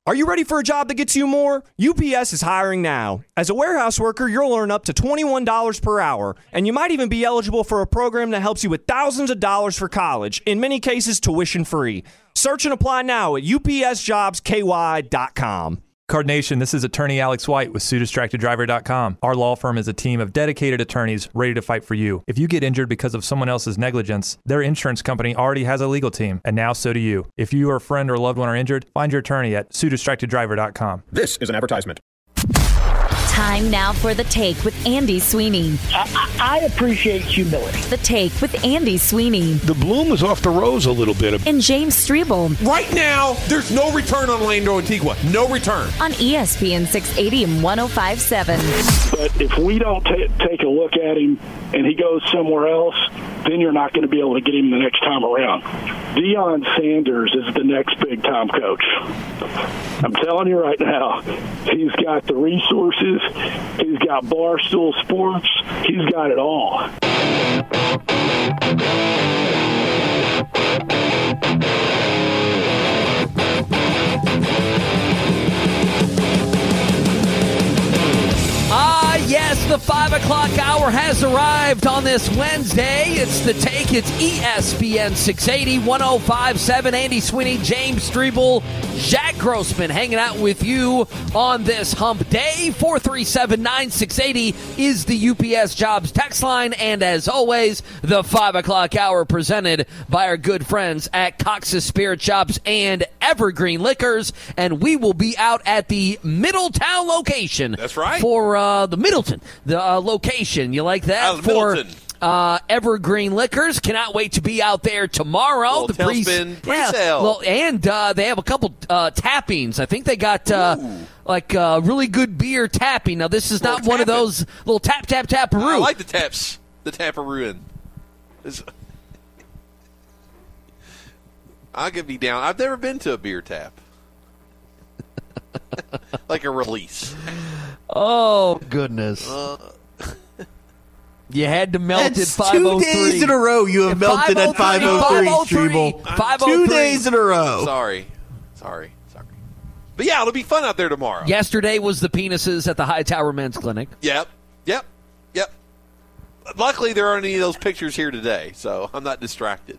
Are you ready for a job that gets you more? UPS is hiring now. As a warehouse worker, you'll earn up to $21 per hour, and you might even be eligible for a program that helps you with thousands of dollars for college, in many cases tuition free. Search and apply now at upsjobsky.com. Card Nation, this is attorney Alex White with SueDistractedDriver.com. Our law firm is a team of dedicated attorneys ready to fight for you. If you get injured because of someone else's negligence, their insurance company already has a legal team, and now so do you. If you or a friend or loved one are injured, find your attorney at SueDistractedDriver.com. This is an advertisement. Time now for The Take with Andy Sweeney. I appreciate humility. The Take with Andy Sweeney. The bloom is off the rose a little bit. And James Strebel. Right now, there's no return on Orlando Antigua. No return. On ESPN 680 and 105.7. But if we don't take a look at him and he goes somewhere else, then you're not going to be able to get him the next time around. Deion Sanders is the next big-time coach. I'm telling you right now, he's got the resources. He's got Barstool Sports. He's got it all. Yes, the 5 o'clock hour has arrived on this Wednesday. It's The Take. It's ESPN 680, 105.7. Andy Sweeney, James Strebel, Jack Grossman hanging out with you on this hump day. 437-9680 is the UPS Jobs text line. And as always, the 5 o'clock hour presented by our good friends at Cox's Spirit Shops and Evergreen Liquors. And we will be out at the Middletown location. That's right. For the Middleton, the location. You like that? For Evergreen Liquors. Cannot wait to be out there tomorrow. The pre-sale. Yeah, well, and they have a couple tappings. I think they got really good beer tapping. Now, this is not one of those little tap-roo. I like the taps. The tap-a-roo. I could be down. I've never been to a beer tap. Like a release. Oh, goodness. You had to melt at 5:03. 2 days in a row you have melted at 5:03, Strebel. 2 days in a row. Sorry. But yeah, it'll be fun out there tomorrow. Yesterday was the penises at the Hightower Men's Clinic. Yep. Luckily, there aren't any of those pictures here today, so I'm not distracted.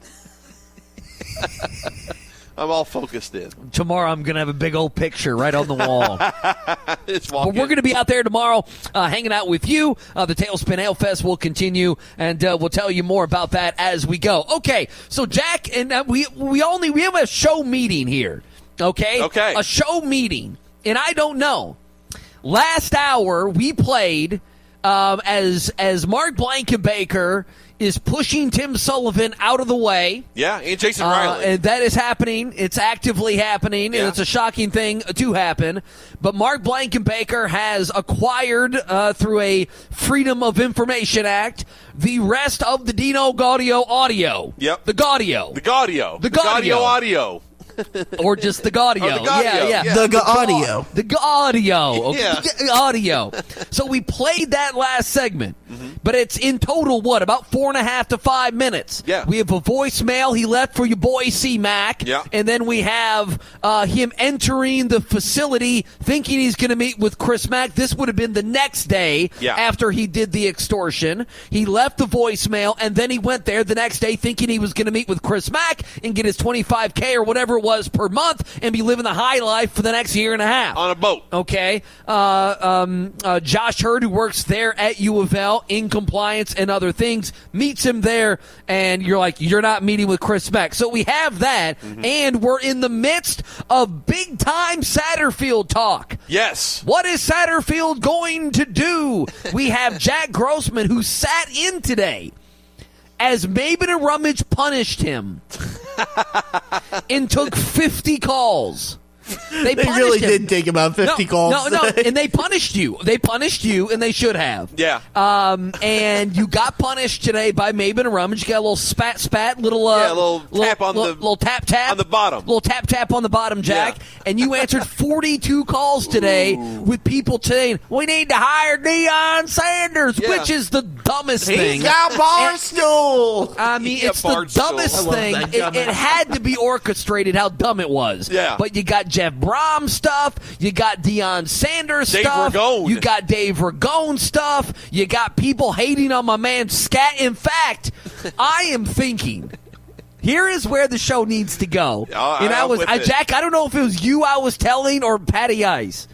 I'm all focused in. Tomorrow I'm going to have a big old picture right on the wall. But we're going to be out there tomorrow hanging out with you. The Tailspin Ale Fest will continue, and we'll tell you more about that as we go. Okay, so Jack, and we have a show meeting here, okay? Okay. A show meeting, and I don't know. Last hour we played as Mark Blankenbaker is pushing Tim Sullivan out of the way. Yeah, and Jason Riley. And that is happening. It's actively happening, and it's a shocking thing to happen. But Mark Blankenbaker has acquired, through a Freedom of Information Act, the rest of the Dino Gaudio audio. Yep. The Gaudio. The Gaudio audio. Or just the Gaudio. Oh, the Gaudio. Yeah. The Gaudio. The Gaudio. Okay. Yeah. The audio. So we played that last segment, but it's in total, about 4.5 to 5 minutes. Yeah. We have a voicemail he left for your boy C-Mac, and then we have him entering the facility thinking he's going to meet with Chris Mack. This would have been the next day after he did the extortion. He left the voicemail, and then he went there the next day thinking he was going to meet with Chris Mack and get his $25K or whatever it was per month and be living the high life for the next year and a half. On a boat. Okay. Josh Hurd, who works there at U of L in compliance and other things, meets him there, and you're like, you're not meeting with Chris Mack. So we have that, and we're in the midst of big-time Satterfield talk. Yes. What is Satterfield going to do? We have Jack Grossman, who sat in today as Maben and Rummage punished him and took 50 calls. They really did take about 50 calls. No, and they punished you. They punished you, and they should have. Yeah. And you got punished today by Maben and Rummage. You got a little spat, little tap on little tap on the bottom, little tap on the bottom, Jack. Yeah. And you answered 42 calls today with people saying we need to hire Deion Sanders, which is the dumbest thing. He's got Barstool. I mean, it's the dumbest thing. It had to be orchestrated how dumb it was. Yeah. But you got Jeff Brom stuff. You got Deion Sanders stuff. Ragone. You got Dave Ragone stuff. You got people hating on my man Scat. In fact, I am thinking, here is where the show needs to go. Jack, I don't know if it was you I was telling or Patty Ice.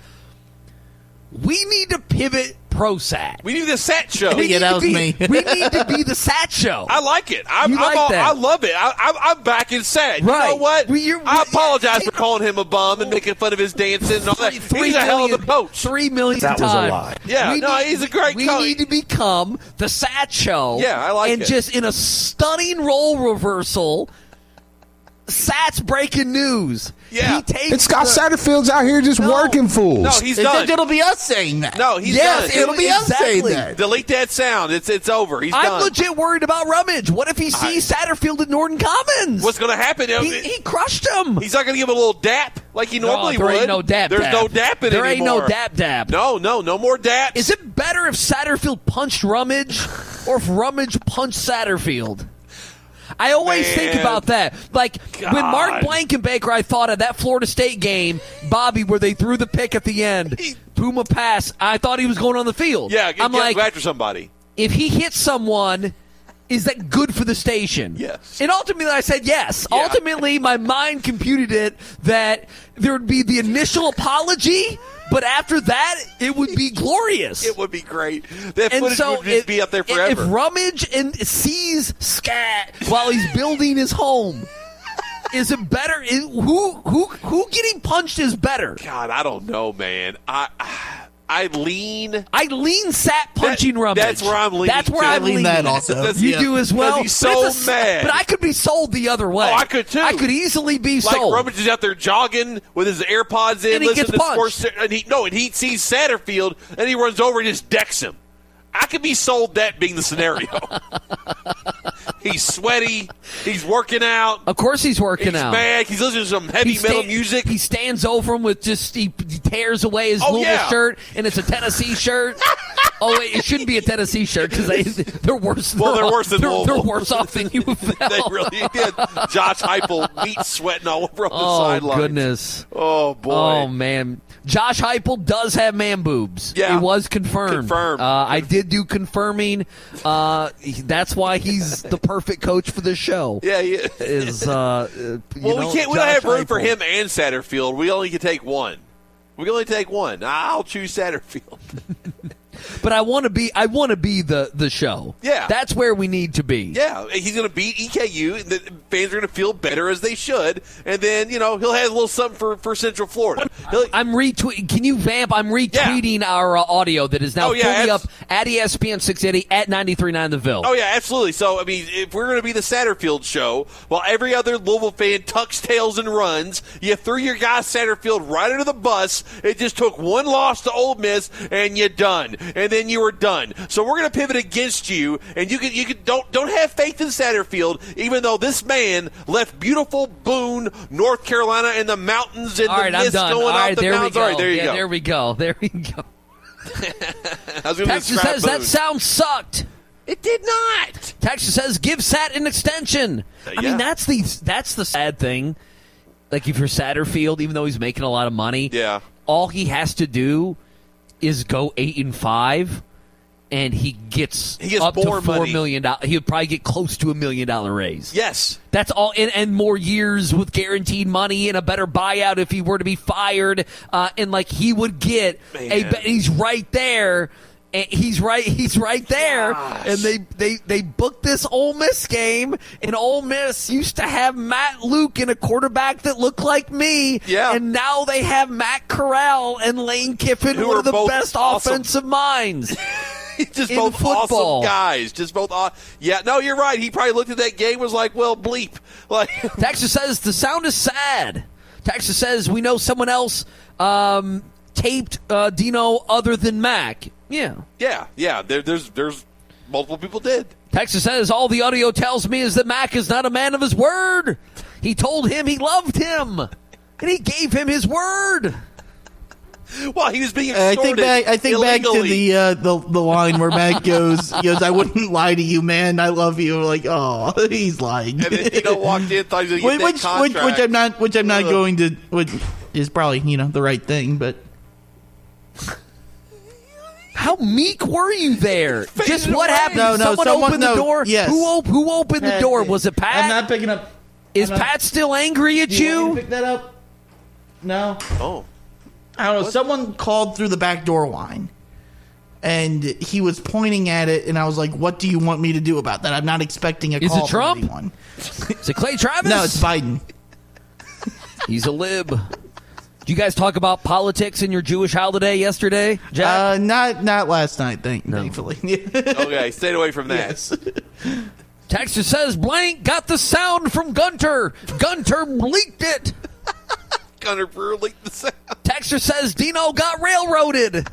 We need to pivot ProSat. We need the Sat Show. That was me. We need to be the Sat Show. I like it. That? I love it. I'm back in Sat. Right. You know what? I apologize for calling him a bum and making fun of his dancing and all that. He's a hell of a coach. 3 million That was a lie. Yeah, he's a great coach. We need to become the Sat Show. Yeah, I like it. And just in a stunning role reversal, Sat's breaking news. Yeah. And Scott Satterfield's out here just working fools. No, he's done. It'll be us saying that. No, he's yes, done. It'll be us saying that. Delete that sound. It's over. He's I'm done. legit worried about Rummage. What if he sees Satterfield at Norton Commons? What's going to happen? He crushed him. He's not going to give him a little dap like he normally would. There ain't no dap. There's no dap in it There ain't anymore. no dap. No more daps. Is it better if Satterfield punched Rummage or if Rummage punched Satterfield? I always think about that. Like, when Mark Blankenbaker, I thought of that Florida State game, Bobby, where they threw the pick at the end, threw him a pass, I thought he was going on the field. Yeah, I'm like, go after somebody. If he hits someone, is that good for the station? Yes. And ultimately, I said yes. Yeah. Ultimately, my mind computed it that there would be the initial apology, but after that, it would be glorious. It would be great. That footage would just be up there forever. If Rummage sees Scat while he's building his home, is it better? Who getting punched is better? God, I don't know, man. I lean Sat punching Rummage. That's where I'm leaning. That's where I'm leaning. That also. You do as well. He's so mad. But I could be sold the other way. Oh, I could too. I could easily be like sold. Rummage is out there jogging with his AirPods in, and he listening gets to punched. sports, and he sees Satterfield and he runs over and just decks him. I could be sold that being the scenario. He's sweaty. He's working out. Of course he's working out. He's mad. He's listening to some heavy metal music. He stands over him with he tears away his Louisville shirt, and it's a Tennessee shirt. Oh, wait, it shouldn't be a Tennessee shirt because they're worse. Well, they're worse than Louisville. They're worse off than UFL. They really did. Josh Heupel, meat sweating all over on the sidelines. Oh, goodness. Oh, boy. Oh, man. Josh Heupel does have man boobs. Yeah. It was confirmed. I did do confirming. That's why he's the perfect coach for this show. Yeah, he is. We don't have room for him and Satterfield. We only can take one. We can only take one. I'll choose Satterfield. But I want to be the show. Yeah. That's where we need to be. Yeah, he's going to beat EKU, and the fans are going to feel better as they should. And then, he'll have a little something for Central Florida. I'm retweeting. Can you vamp? I'm retweeting our audio that is now fully up at ESPN 680 at 93.9 The Ville. Oh, yeah, absolutely. So, I mean, if we're going to be the Satterfield show, while every other Louisville fan tucks tails and runs, you threw your guy Satterfield right under the bus. It just took one loss to Ole Miss, and you're done. And then you were done. So we're going to pivot against you, and you can don't have faith in Satterfield, even though this man left beautiful Boone, North Carolina, in the mountains and the mist going off the mountains. All right, there you go. There we go. There we go. I was going to Texas says Boone. that sound sucked. It did not. Texas says give Sat an extension. I mean, that's the sad thing. Like, if you're Satterfield, even though he's making a lot of money, all he has to do is go 8-5, and he gets up to $4 million. He would probably get close to $1 million raise. Yes, that's all, and more years with guaranteed money and a better buyout if he were to be fired. And like he would get he's right there. And he's right there. Gosh. And they booked this Ole Miss game, and Ole Miss used to have Matt Luke and a quarterback that looked like me. Yeah. And now they have Matt Corral and Lane Kiffin, who one are of the both best awesome offensive minds. Just in both football. awesome guys. Just both. Yeah, no, you're right. He probably looked at that game and was like, well, bleep. Like Texas says the sound is sad. Texas says we know someone else taped Dino other than Mac. Yeah. There's multiple people did. Texas says all the audio tells me is that Mac is not a man of his word. He told him he loved him, and he gave him his word. Well, he was being extorted I think illegally. back to the line where Mac goes, I wouldn't lie to you, man. I love you. Like, oh, he's lying. And then walked in, thought he was going to get that contract. Which I'm not going to. is probably, the right thing, but... How meek were you there? Just what happened? No, someone opened the door? Yes. Who opened the door? Was it Pat? I'm not picking up... Is Pat still angry at Do you want you? me to pick that up? No. Oh. I don't know. Someone called through the back door line, and he was pointing at it, and I was like, what do you want me to do about that? I'm not expecting a Is call it Trump? from anyone. Is it Clay Travis? No, it's Biden. He's a lib. Do you guys talk about politics in your Jewish holiday yesterday, Jack? Not last night, thankfully. Okay, stayed away from that. Yes. Texter says Blank got the sound from Gunter. Gunter leaked it. Gunter Brewer leaked the sound. Texter says Dino got railroaded.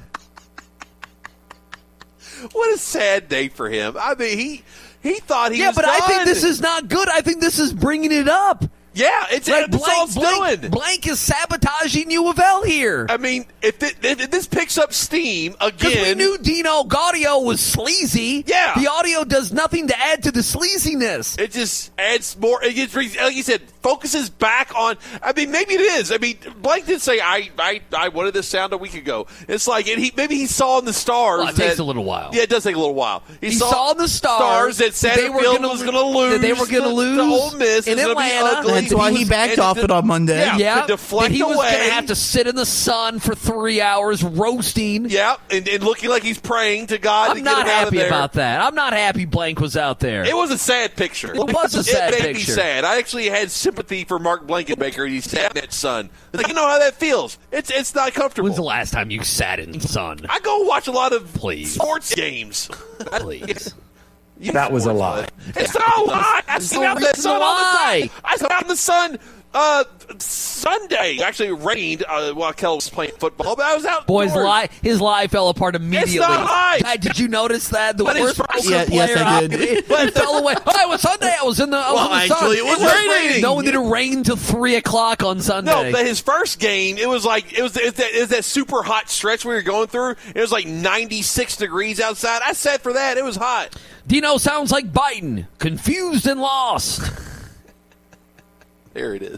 What a sad day for him. I mean, he thought he was but done. I think this is not good. I think this is bringing it up. Yeah, it's Like that's all it's doing. Blank is sabotaging U of L here. I mean, if this picks up steam Because we again, knew Dino Gaudio was sleazy. Yeah. The audio does nothing to add to the sleaziness. it just adds more. It gets, like you said, focuses back on. I mean, maybe it is. I mean, Blank did say I wanted this sound a week ago. It's like maybe he saw in the stars. Well, it takes a little while. Yeah, it does take a little while. He saw in the stars that Satterfield was going to lose. That they were going to lose to Ole Miss. in It was gonna be Atlanta. ugly. That's why he backed off it on Monday. Yeah. to deflect that he was away. going to have to sit in the sun for 3 hours roasting. Yeah, and looking like he's praying to God. I'm to not get him out of happy there. about that. I'm not happy Blank was out there. It was a sad picture. It was a sad It made picture. me sad. I actually had sympathy for Mark Blankenbaker. He sat in that sun. It's like, you know how that feels. It's not comfortable. When's the last time you sat in the sun? I go watch a lot of Please. sports games. Please. That was a lie. It's not a lie. I sit out in the sun all the time. I sat out in the sun Sunday. Actually, it rained while Kel was playing football, but I was out. Boy's his lie fell apart immediately. It's not a lie. Guy, did you notice that? The But his worst first- poker Yes, player I did. it fell away. Oh, it was Sunday. I was in the sun. actually, it was raining. No one did it rain till 3 o'clock on Sunday. No, but his first game, it was that super hot stretch we were going through. It was like 96 degrees outside. I sat for that. It was hot. Dino sounds like Biden, confused and lost. There it is.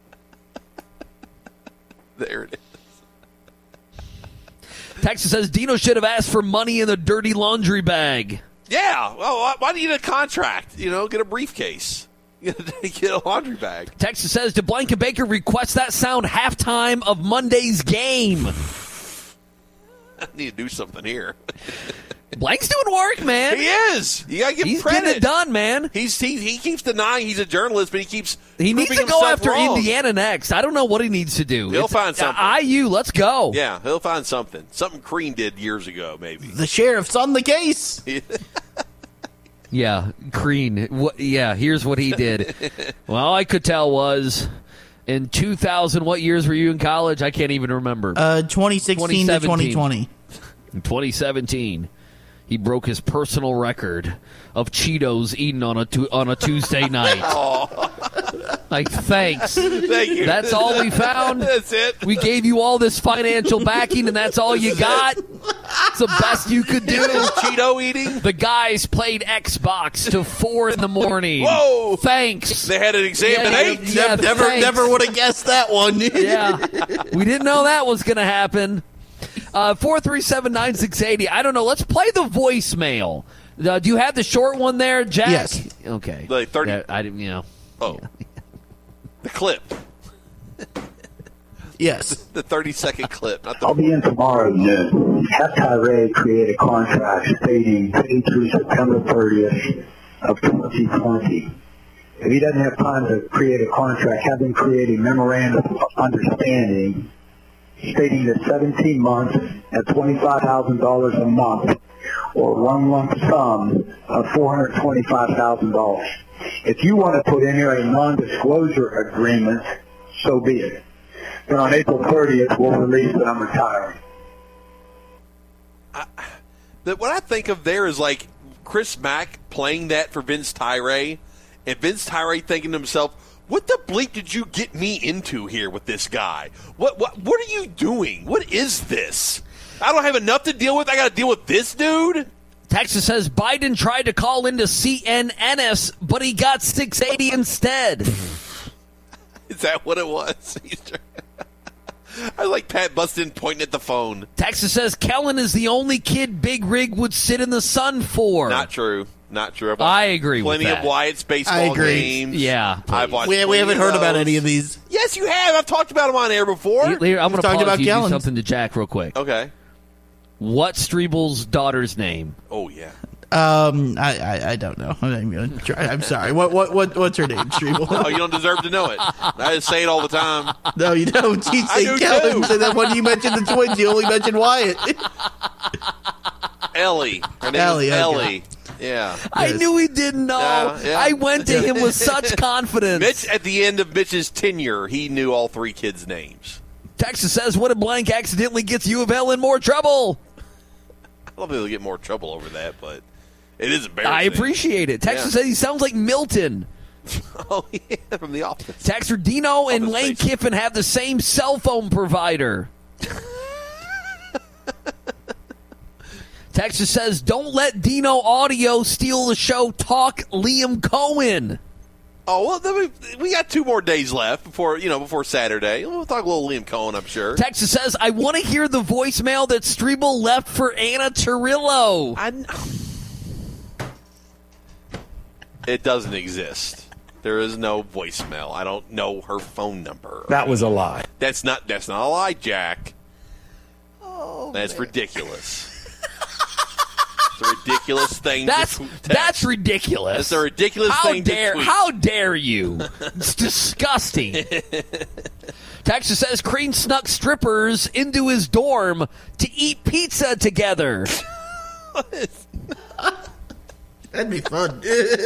There it is. Texas says Dino should have asked for money in the dirty laundry bag. Yeah. Well, why do you need a contract? Get a briefcase. Get a laundry bag. Texas says, did Blankenbaker request that sound halftime of Monday's game? I need to do something here. Blank's doing work, man. He is. You got to give him He's credit. getting it done, man. He keeps denying he's a journalist, but he needs to go after Indiana next. I don't know what he needs to do. He'll find something. IU, let's go. Yeah, he'll find something. Something Crean did years ago, maybe. The sheriff's on the case. Yeah, Crean. Here's what he did. Well, all I could tell was in 2000, what years were you in college? I can't even remember. 2016 to 2020. In 2017, he broke his personal record of Cheetos eaten on a Tuesday night. Like, thanks. Thank you. That's all we found. That's it. We gave you all this financial backing, and that's all you got. It's the best you could do. Cheeto eating. The guys played Xbox till 4 in the morning. Whoa! Thanks. They had an exam at 8. Yeah, thanks. Never would have guessed that one. Yeah, we didn't know that was going to happen. 437-9680. I don't know. Let's play the voicemail. Do you have the short one there, Jack? Yes. Okay. Like 30. Yeah, I didn't. Oh, the clip. Yes. The 30-second clip. Not the I'll be in tomorrow at noon. Have Tyree create a contract stating paid through September 30th of 2020. If he doesn't have time to create a contract, have him create a memorandum of understanding stating that 17 months at $25,000 a month or one lump sum of $425,000. If you want to put in here a non-disclosure agreement, so be it. But on April 30th, we'll release that I'm retiring. what I think of there is like Chris Mack playing that for Vince Tyree, and Vince Tyree thinking to himself, what the bleep did you get me into here with this guy? What are you doing? What is this? I don't have enough to deal with. I got to deal with this dude? Texas says Biden tried to call into CNNS, but he got 680 instead. Is that what it was? I like Pat Bustin pointing at the phone. Texas says Kellen is the only kid Big Rig would sit in the sun for. Not true. Not true. I agree with plenty that. of Wyatt's baseball games. Yeah. I've watched We haven't heard about any of these. Yes, you have. I've talked about them on air before. Here, I'm going to pause about you Kellen. do something to Jack real quick. Okay. What's Strebel's daughter's name? Oh, yeah. I don't know. I'm gonna try. I'm sorry. What's her name? Strebel? Oh, you don't deserve to know it. I just say it all the time. No, you don't. You I say do Kellen. too. So then when you mentioned the twins, you only mentioned Wyatt. Ellie. Her name Ellie, is okay. Ellie. Yeah. I knew he didn't know. Yeah. I went to him with such confidence. Mitch, at the end of Mitch's tenure, he knew all three kids' names. Texas says, what if blank accidentally gets U of L in more trouble? I don't think he'll get more trouble over that, but it is embarrassing. I appreciate it. Texas says he sounds like Milton. Oh, yeah, from The Office. Texter Dino and Office Lane Space. Kiffin have the same cell phone provider. Texas says, don't let Dino Audio steal the show. Talk Liam Cohen. Oh, well, then we got 2 more days left before Saturday. We'll talk a little Liam Cohen, I'm sure. Texas says, I want to hear the voicemail that Strebel left for Anna Turillo. It doesn't exist. There is no voicemail. I don't know her phone number. That was a lie. That's not a lie, Jack. Oh, that's ridiculous. It's a ridiculous thing. That's ridiculous. It's a ridiculous thing to tweet. How dare you? It's disgusting. Texas says Crean snuck strippers into his dorm to eat pizza together. That'd be fun.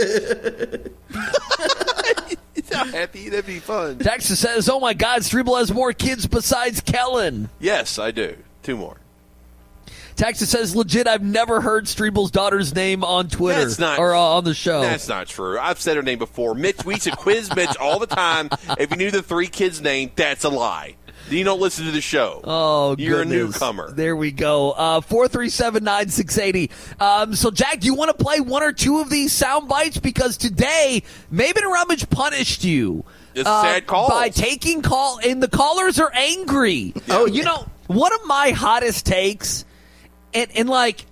How happy that'd be fun. Texas says, oh my God, Strebel has more kids besides Kellen. Yes, I do. 2 more. Texas says, legit, I've never heard Strebel's daughter's name on Twitter or on the show. That's not true. I've said her name before. Mitch, we used to quiz Mitch all the time. If you knew the 3 kids' name, that's a lie. You don't listen to the show. Oh, You're goodness. a newcomer. There we go. 437-9680. So, Jack, do you want to play 1 or 2 of these sound bites? Because today, Maven Rummage punished you. It's sad calls. By taking call, and the callers are angry. Yeah. Oh, you know, one of my hottest takes, and like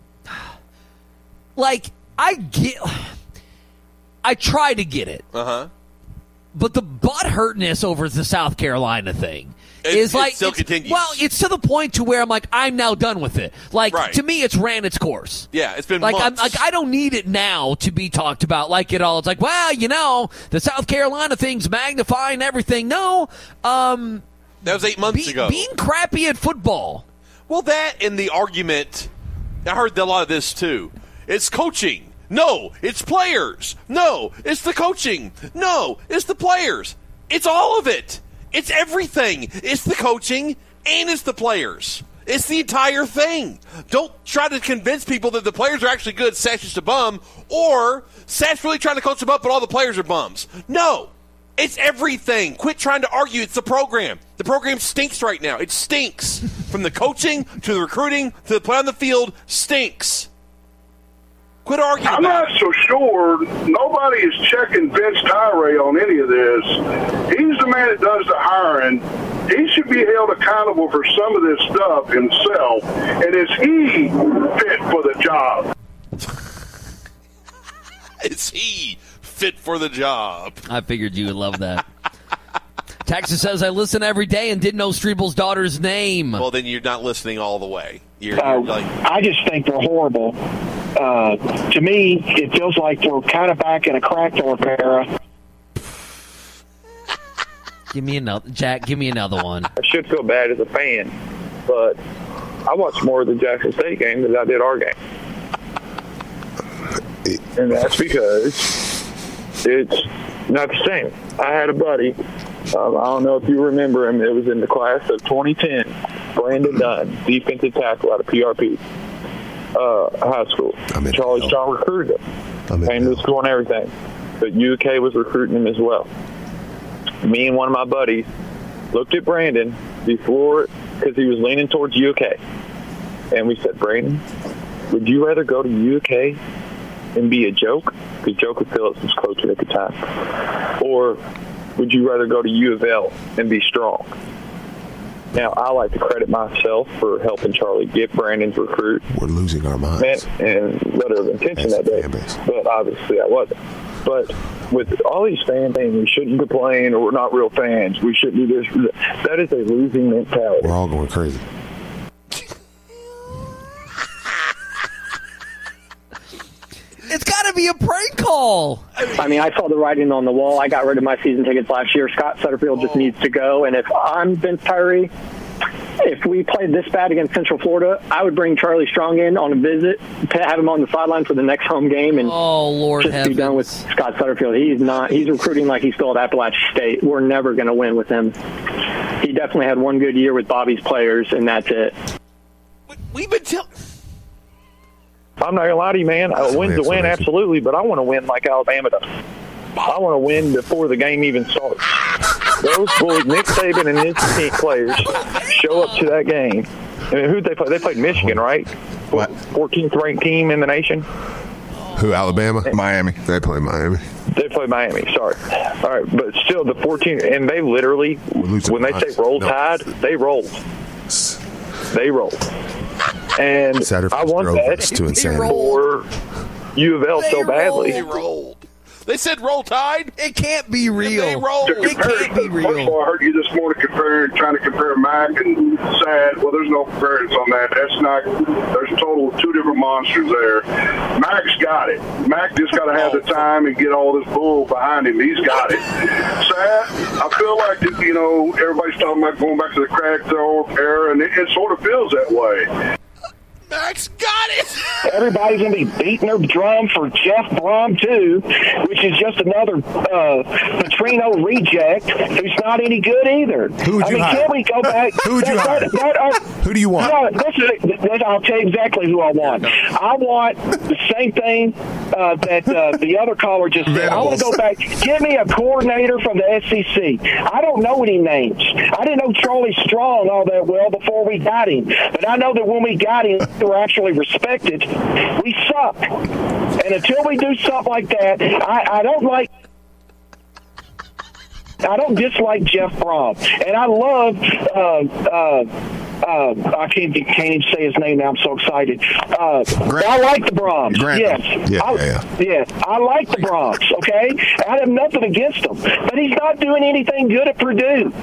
I try to get it. Uh-huh. But the butthurtness over the South Carolina thing is like, it still continues. Well, it's to the point to where I'm like, I'm now done with it. Like, Right. to me, it's ran its course. Yeah, it's been Like, months. I don't need it now to be talked about like it all. It's like, well, you know, the South Carolina thing's magnifying everything. No, that was 8 months ago. being crappy at football. Well, that and the argument, I heard a lot of this too. It's coaching. No, it's players. No, it's the coaching. No, it's the players. It's all of it. It's everything. It's the coaching and it's the players. It's the entire thing. Don't try to convince people that the players are actually good, Sat's just a bum, or Sat's really trying to coach them up, but all the players are bums. No. It's everything. Quit trying to argue. It's the program. The program stinks right now. It stinks. From the coaching to the recruiting to the play on the field, stinks. Quit arguing I'm about not so sure. Nobody is checking Vince Tyree on any of this. He's the man that does the hiring. He should be held accountable for some of this stuff himself. And is he fit for the job? Is he fit for the job? I figured you would love that. Texas says, I listen every day and didn't know Strebel's daughter's name. Well, then you're not listening all the way. You're like, I just think they're horrible. To me, it feels like we're kind of back in a Crackthorpe era. Give me another, Jack. Give me another one. I should feel bad as a fan, but I watched more of the Jackson State game than I did our game. And that's because it's not the same. I had a buddy, I don't know if you remember him, it was in the class of 2010, Brandon Dunn, defensive tackle out of PRP high school. Charlie Strong recruited him, came to the school and everything, but UK was recruiting him as well. Me and one of my buddies looked at Brandon before, because he was leaning towards UK, and we said, Brandon, would you rather go to UK and be a joke, because Joker Phillips was coaching at the time, or would you rather go to U of L and be strong? Now, I like to credit myself for helping Charlie get Brandon's recruit. We're losing our minds. And letter of intention that day. But obviously I wasn't. But with all these fans saying we shouldn't complain or we're not real fans, we shouldn't do this, that is a losing mentality. We're all going crazy. It's got to be a prank call. I mean, I saw the writing on the wall. I got rid of my season tickets last year. Scott Sutterfield just needs to go. And if I'm Vince Tyree, if we played this bad against Central Florida, I would bring Charlie Strong in on a visit to have him on the sideline for the next home game and be done with Scott Sutterfield. He's recruiting like he's still at Appalachian State. We're never going to win with him. He definitely had one good year with Bobby's players, and that's it. We've been telling... I'm not going to lie to you, man. A win's a win, absolutely, but I want to win like Alabama does. I want to win before the game even starts. Those boys, Nick Saban and his team players, show up to that game. I mean, who'd they play? They played Michigan, right? What? 14th ranked team in the nation. Who, Alabama? Miami. They play Miami. They play Miami, sorry. All right, but still the 14th, and they literally, when they say roll tide, they rolled. They rolled. And I want that to insanity. for U of L so badly. They rolled. They said roll tide. It can't be real. They rolled. It can't be real. First of all, I heard you this morning trying to compare Mac and Sad. Well, there's no comparison on that. That's not. There's a total two different monsters there. Mac's got it. Mac just got to have the time and get all this bull behind him. He's got it. Sad. I feel like everybody's talking about going back to the crack era, and it sort of feels that way. Max got it. Everybody's going to be beating their drum for Jeff Brom, too, which is just another Petrino reject who's not any good either. Who would you hire? Can't we go back? Who would you hire? Who do you want? I'll tell you exactly who I want. I want the same thing that the other caller just said. I want to go back. Give me a coordinator from the SEC. I don't know any names. I didn't know Charlie Strong all that well before we got him. But I know that when we got him, we're actually respected. We suck. And until we do something like that, I don't dislike Jeff Brom. And I love I can't even say his name now. I'm so excited. I like the Broms. Yes. Yeah. I like the Broms, okay? I have nothing against them. But he's not doing anything good at Purdue.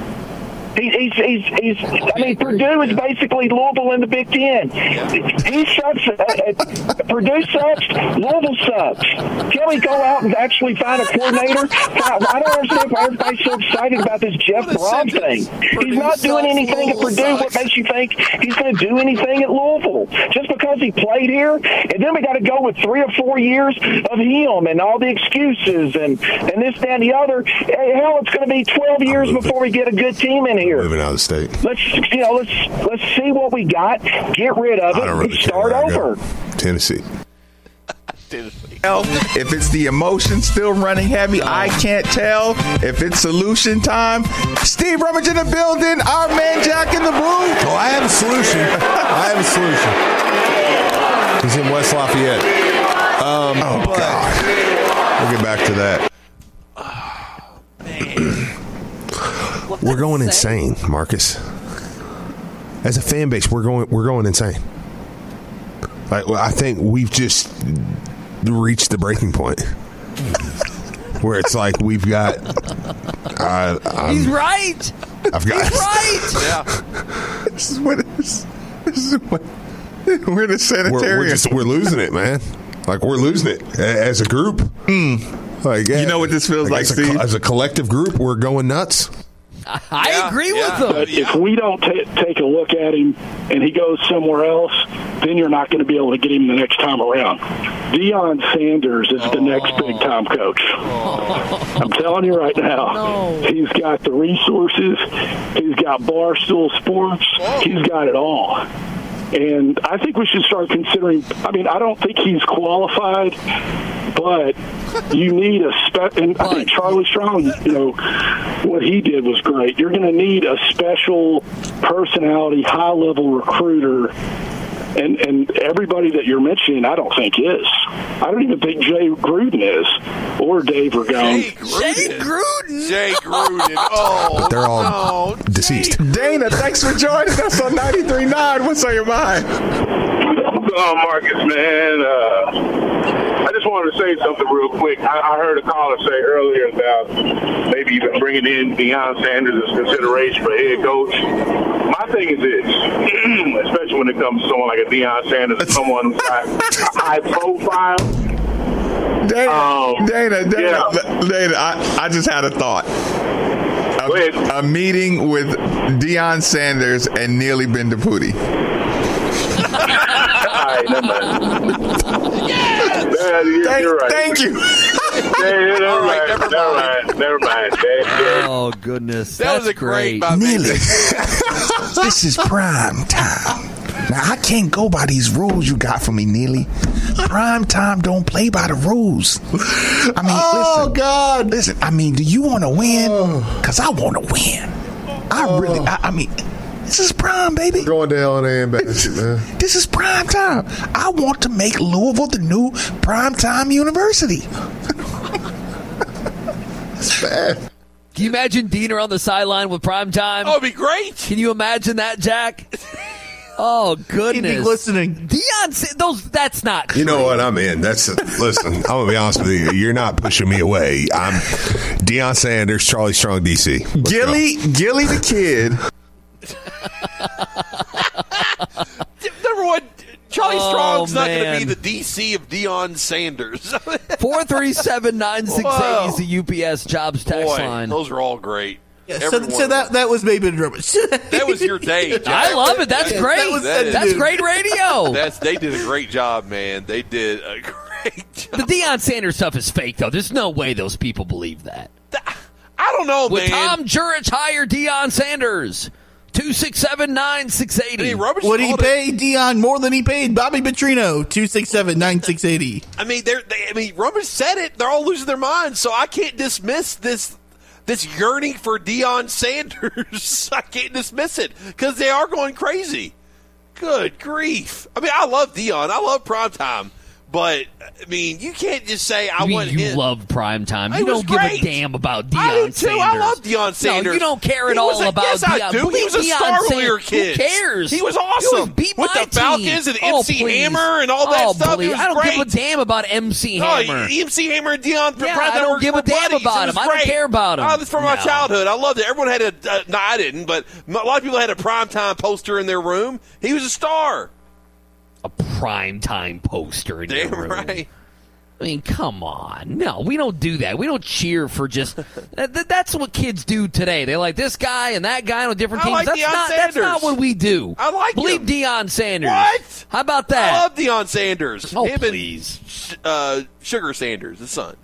Purdue is basically Louisville in the Big Ten. He sucks. Purdue sucks. Louisville sucks. Can we go out and actually find a coordinator? I don't understand why everybody's so excited about this Jeff Brom thing. He's not doing anything at Purdue. What makes you think he's going to do anything at Louisville? Just because he played here? And then we got to go with 3 or 4 years of him and all the excuses and this, that, and the other. Hell, it's going to be 12 years before we get a good team in here. Moving out of the state. Let's see what we got. Get rid of it. And start over. Tennessee. If it's the emotion still running heavy, I can't tell. If it's solution time, Steve Rummage in the building. Our man Jack in the booth. Oh, I have a solution. He's in West Lafayette. God. We'll get back to that. We're going insane, Marcus. As a fan base, we're going insane. I think we've just reached the breaking point where it's like we've got. He's right. I've got. He's right. Yeah. This is what. We're the sanitarium. We're losing it, man. We're losing it as a group. You know what this feels like, Steve? As a collective group, we're going nuts. I agree with them. But if we don't take a look at him and he goes somewhere else, then you're not going to be able to get him the next time around. Deion Sanders is the next big-time coach. I'm telling you right now, he's got the resources. He's got Barstool Sports. He's got it all. And I think we should start considering – I don't think he's qualified, but you need and I think Charlie Strong, what he did was great. You're going to need a special personality, high-level recruiter And everybody that you're mentioning, I don't think is. I don't even think Jay Gruden is, or Dave Ragone. Jay Gruden. Jay Gruden. Oh, But they're all deceased. Dana, thanks for joining us on 93.9. What's on your mind? Marcus, man. I just wanted to say something real quick. I heard a caller say earlier about maybe even bringing in Deion Sanders as consideration for head coach. My thing is this, especially when it comes to someone like a Deion Sanders, someone who's got a high profile. Dana, I just had a thought. A meeting with Deion Sanders and Neely Bendapudi. All right, never mind. You're right. Thank you. Never mind. Oh, goodness. That was a great. Neely, this is prime time. Now, I can't go by these rules you got for me, Neely. Prime time don't play by the rules. I mean, listen, I mean, do you want to win? Because I want to win. I mean, this is prime, baby. We're going to L&A and Bassett, man. This is prime time. I want to make Louisville the new prime time university. It's bad. Can you imagine Diener on the sideline with prime time? Oh, it'd be great. Can you imagine that, Jack? Oh, goodness. He'd be listening. That's not true. You know what? I'm in. Listen, I'm going to be honest with you. You're not pushing me away. I'm Deion Sanders, Charlie Strong, DC. Gilly the kid. Number one, Charlie Strong's not going man. to be the DC of Deion Sanders. 437-9680 is the UPS jobs text line. Those are all great. Yeah, so that was maybe that was your day, Jack. I love it. That's great. That's great radio. They did a great job, man. They did a great job. The Deion Sanders stuff is fake, though. There's no way those people believe that. I don't know, With man. Tom Jurich hire Deion Sanders. 267-9680. Would he pay Deion more than he paid Bobby Petrino? 267-9680. I mean, Roman said it. They're all losing their minds, so I can't dismiss this yearning for Deion Sanders. I can't dismiss it because they are going crazy. Good grief. I mean, I love Deion. I love primetime. But, I mean, you can't just say I want him. You love primetime. You It was don't great. give a damn about Deion I do, too. Sanders. I love Deion Sanders. No, you don't care at He all was about yes, Deion. I do. He was a Deion star when we Sanders. were kids. Who cares? He was awesome. Beat with my the Falcons team. and MC Hammer and all that stuff. Please. It was I don't great. give a damn about MC Hammer. MC Hammer and Deion. Yeah, I don't give a damn about him. I don't care about him. Oh, that's from my childhood. I loved it. Everyone had no, I didn't, but a lot of people had a primetime poster in their room. He was a star. A primetime poster in your room. Right. I mean, come on. No, we don't do that. We don't cheer for just that's what kids do today. They like this guy and that guy on different teams. Like That's not what we do. I like Believe him. Deion Sanders. What? How about that? I love Deion Sanders. Oh, Him please. And, Sugar Sanders, the son.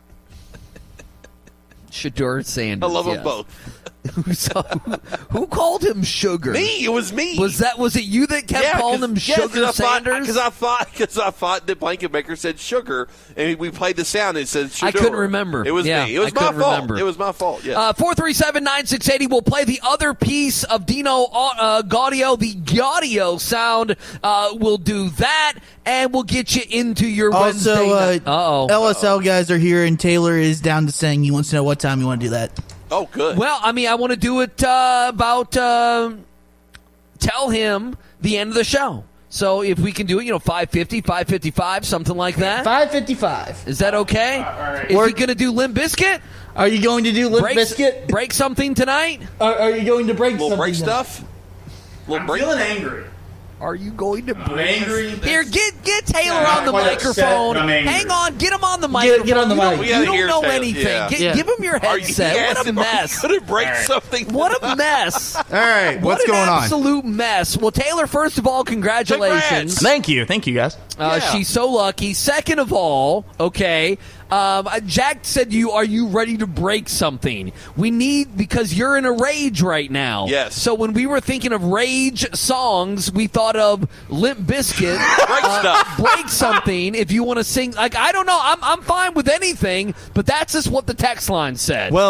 Shedeur Sanders. I love them yes. both. Who called him Sugar? Me. It was me. Was it you that kept calling him Sugar Sanders? Because I thought that Blankenbaker said sugar, and we played the sound and it said Shedeur. I couldn't remember. It was Yeah, me. It was I my couldn't fault. remember. It was my fault. Yeah. 437-9680. We'll play the other piece of Dino Gaudio, the Gaudio sound. We'll do that, and we'll get you into your Wednesday night. LSL guys are here, and Taylor is down to sing. He wants to know what time you want to do that. Oh, good. Well, I mean, I want to do it about tell him the end of the show. So if we can do it, 5:50, 5:55, something like that. 5:55. Is that okay? right. Is he going to do Limp Bizkit? Are you going to do Limp Bizkit? Break something tonight? Are you going to break something? Break stuff? I'm feeling angry. Are you going to I'm angry. Here, get Taylor on the microphone. Hang on, get him on the microphone. Get on the mic. You don't know Taylor. anything. Yeah. Give him your headset. What a mess. Going to break something. What a mess. All right, what's going on? Absolute mess. Well, Taylor, first of all, congratulations. Thank you, guys. She's so lucky. Second of all, okay, Jack said to you, are you ready to break something? We need, because you're in a rage right now. Yes. So when we were thinking of rage songs, we thought of Limp Bizkit. Break stuff. Break something if you want to sing. Like, I don't know. I'm fine with anything, but that's just what the text line said. Well, Yeah.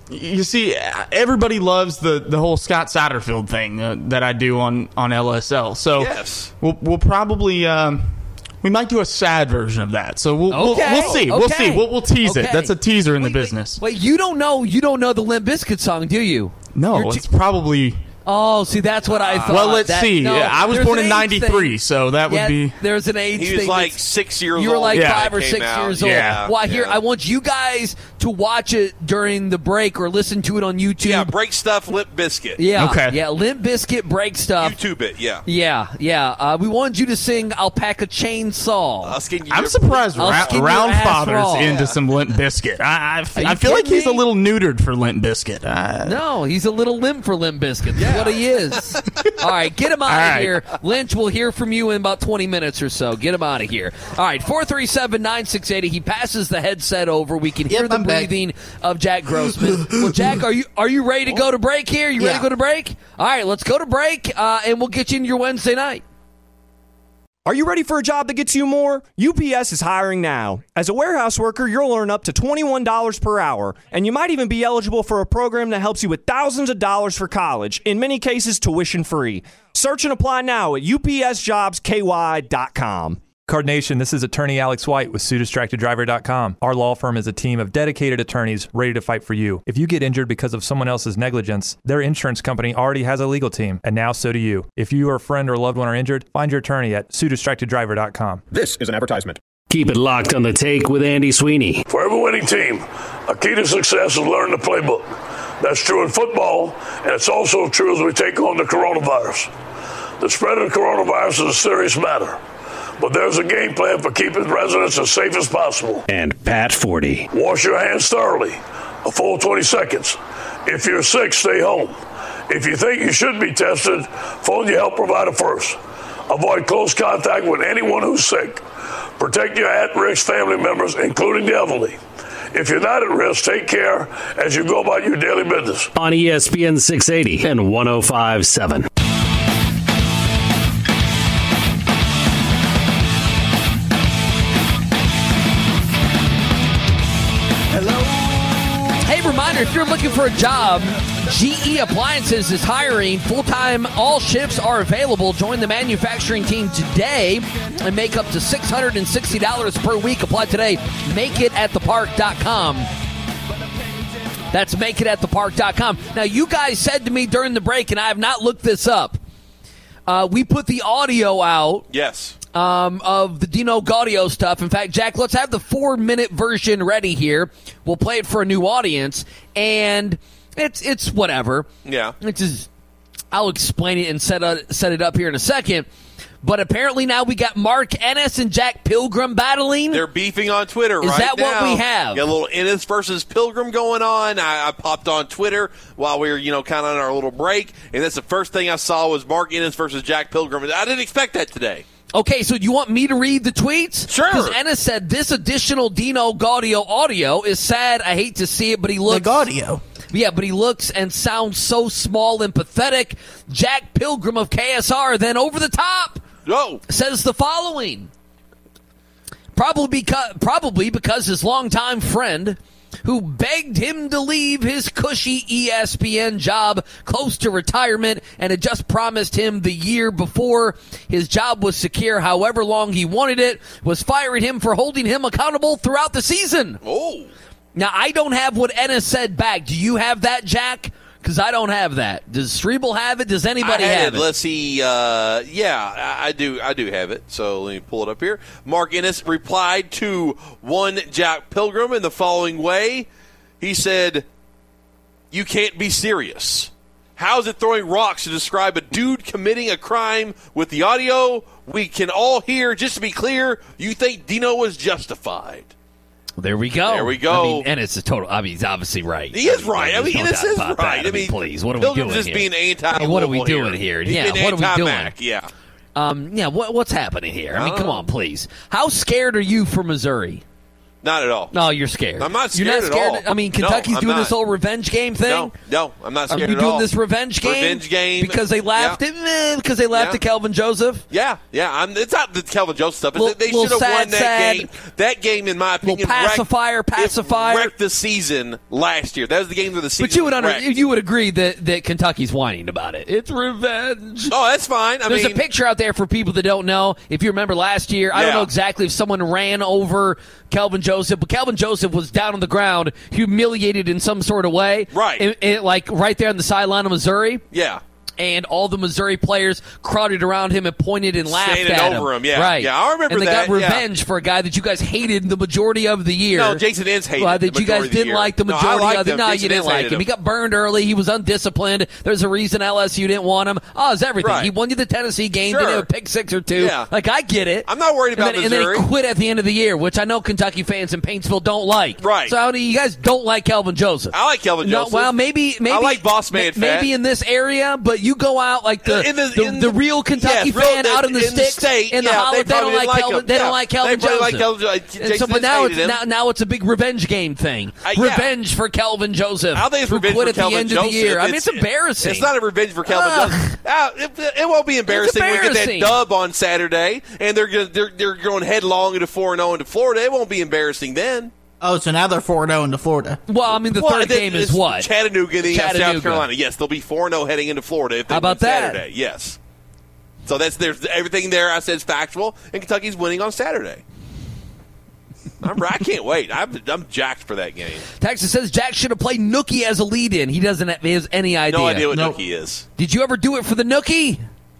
You see, everybody loves the whole Scott Satterfield thing that I do on LSL. So yes. we'll probably we might do a sad version of that. So we'll see. We'll see. We'll tease it. That's a teaser in the business. Wait, you don't know the Limp Bizkit song, do you? No, it's probably. Oh, see, that's what I thought. Well, let's see. No, I was born in '93, so that would be. There's an age thing. He was like 6 years old. You were like 5 or 6 years old. Yeah. Well, I want you guys to watch it during the break or listen to it on YouTube. Yeah, Break Stuff, Limp Bizkit. Yeah. Okay. Yeah, Limp Bizkit, Break Stuff. YouTube it, yeah. Yeah. We wanted you to sing Alpaca Chainsaw. I'm surprised Round Father's into some Limp Bizkit. I feel like he's a little neutered for Limp Bizkit. No, he's a little limp for Limp Bizkit. That's what he is. All right, get him out of here. Lynch, we'll hear from you in about 20 minutes or so. Get him out of here. All right, 437-9680. He passes the headset over. We can hear the breathing of Jack Grossman. Well, Jack, are you ready to go to break here? You ready to go to break? All right, let's go to break, and we'll get you into your Wednesday night. Are you ready for a job that gets you more? UPS is hiring now. As a warehouse worker, you'll earn up to $21 per hour, and you might even be eligible for a program that helps you with thousands of dollars for college, in many cases tuition free. Search and apply now at upsjobsky.com. Card Nation, this is attorney Alex White with SueDistractedDriver.com. Our law firm is a team of dedicated attorneys ready to fight for you. If you get injured because of someone else's negligence, their insurance company already has a legal team, and now so do you. If you or a friend or loved one are injured, find your attorney at SueDistractedDriver.com. This is an advertisement. Keep it locked on The Take with Andy Sweeney. For every winning team, a key to success is learn the playbook. That's true in football, and it's also true as we take on the coronavirus. The spread of the coronavirus is a serious matter, but there's a game plan for keeping residents as safe as possible. And Pat Forty. Wash your hands thoroughly, a full 20 seconds. If you're sick, stay home. If you think you should be tested, phone your health provider first. Avoid close contact with anyone who's sick. Protect your at-risk family members, including the elderly. If you're not at risk, take care as you go about your daily business. On ESPN 680 and 105.7. Reminder, if you're looking for a job, GE Appliances is hiring full-time. All shifts are available. Join the manufacturing team today and make up to $660 per week. Apply today. MakeItAtThePark.com. That's MakeItAtThePark.com. Now, you guys said to me during the break, and I have not looked this up, we put the audio out. Yes. Of the Dino Gaudio stuff. In fact, Jack, let's have the 4-minute version ready here. We'll play it for a new audience, and it's whatever. Yeah. It's just, I'll explain it and set it up here in a second. But apparently now we got Mark Ennis and Jack Pilgrim battling. They're beefing on Twitter right now. Is that what we have? Got a little Ennis versus Pilgrim going on. I popped on Twitter while we were, kind of on our little break, and that's the first thing I saw was Mark Ennis versus Jack Pilgrim. I didn't expect that today. Okay, so do you want me to read the tweets? Sure. Because Ennis said this additional Dino Gaudio audio is sad. I hate to see it, but he looks... The Gaudio. Yeah, but he looks and sounds so small and pathetic. Jack Pilgrim of KSR, then over the top, says the following. Probably because his longtime friend, who begged him to leave his cushy ESPN job close to retirement and had just promised him the year before his job was secure, however long he wanted it, was firing him for holding him accountable throughout the season. Oh. Now, I don't have what Ennis said back. Do you have that, Jack? Because I don't have that. Does Strebel have it? Does anybody have it? Let's see. I do have it. So let me pull it up here. Mark Ennis replied to one Jack Pilgrim in the following way. He said, "You can't be serious. How is it throwing rocks to describe a dude committing a crime with the audio we can all hear? Just to be clear, you think Dino was justified." There we go. There we go. And it's a total. he's obviously right. He is right. Ennis is right. Please, what are we doing just here? Being anti. What are we doing here? Yeah, what are we doing? Yeah. What's happening here? I mean, come on, please. How scared are you for Missouri? Not at all. No, you're scared. I'm not scared You're not scared. at all. I mean, Kentucky's I'm doing not. this whole revenge game thing. No, I'm not scared Are you at doing all. this revenge game? Revenge game because they laughed at Kelvin Joseph. Yeah. It's not the Kelvin Joseph stuff. They Little should have won that sad. game. That game, in my opinion, pacifier. wrecked the season last year. That was the game where the season. But you would agree that Kentucky's whining about it. It's revenge. Oh, that's fine. There's a picture out there for people that don't know. If you remember last year, I don't know exactly if someone ran over Kelvin Joseph, but Kelvin Joseph was down on the ground, humiliated in some sort of way. Right. Like right there on the sideline of Missouri. Yeah. And all the Missouri players crowded around him and pointed and laughed Standing at over him. Yeah. Right. Yeah, I remember and they that. got revenge for a guy that you guys hated the majority of the year. No, Jason Ince hated the that you guys majority of the didn't year. like the No, I majority liked of the him. No, Jason you didn't Ince like hated him. He got burned early. He was undisciplined. There's a reason LSU didn't want him. Oh, it's everything. Right. He won you the Tennessee game. Sure. Didn't have a pick 6 or 2. Yeah. Like, I get it. I'm not worried about and then Missouri. he quit at the end of the year, which I know Kentucky fans in Paintsville don't like. Right. So you guys don't like Kelvin Joseph. I like Kelvin Joseph. Well, maybe I like Boss Man Fat. maybe in this area, but you go out like the real Kentucky fan out in the sticks in the holler. They don't like Kelvin. They don't like Kelvin Joseph. But now it's a big revenge game thing. Revenge for Kelvin Joseph. I think it's who revenge quit for at the Kelvin end Joseph. of the year. I mean, it's embarrassing. It's not a revenge for Kelvin Joseph. It won't be embarrassing when we get that embarrassing. dub on Saturday and they're going headlong into 4-0 into Florida. It won't be embarrassing then. Oh, so now they're 4-0 into Florida. Well, I mean, the third game is what? Chattanooga and South Carolina. Yes, they'll be 4-0 heading into Florida if they How about win that? Saturday. Yes. So there's everything there I said is factual, and Kentucky's winning on Saturday. I can't wait. I'm jacked for that game. Texas says Jack should have played Nookie as a lead-in. He doesn't have any idea. No idea what Nookie is. Did you ever do it for the Nookie?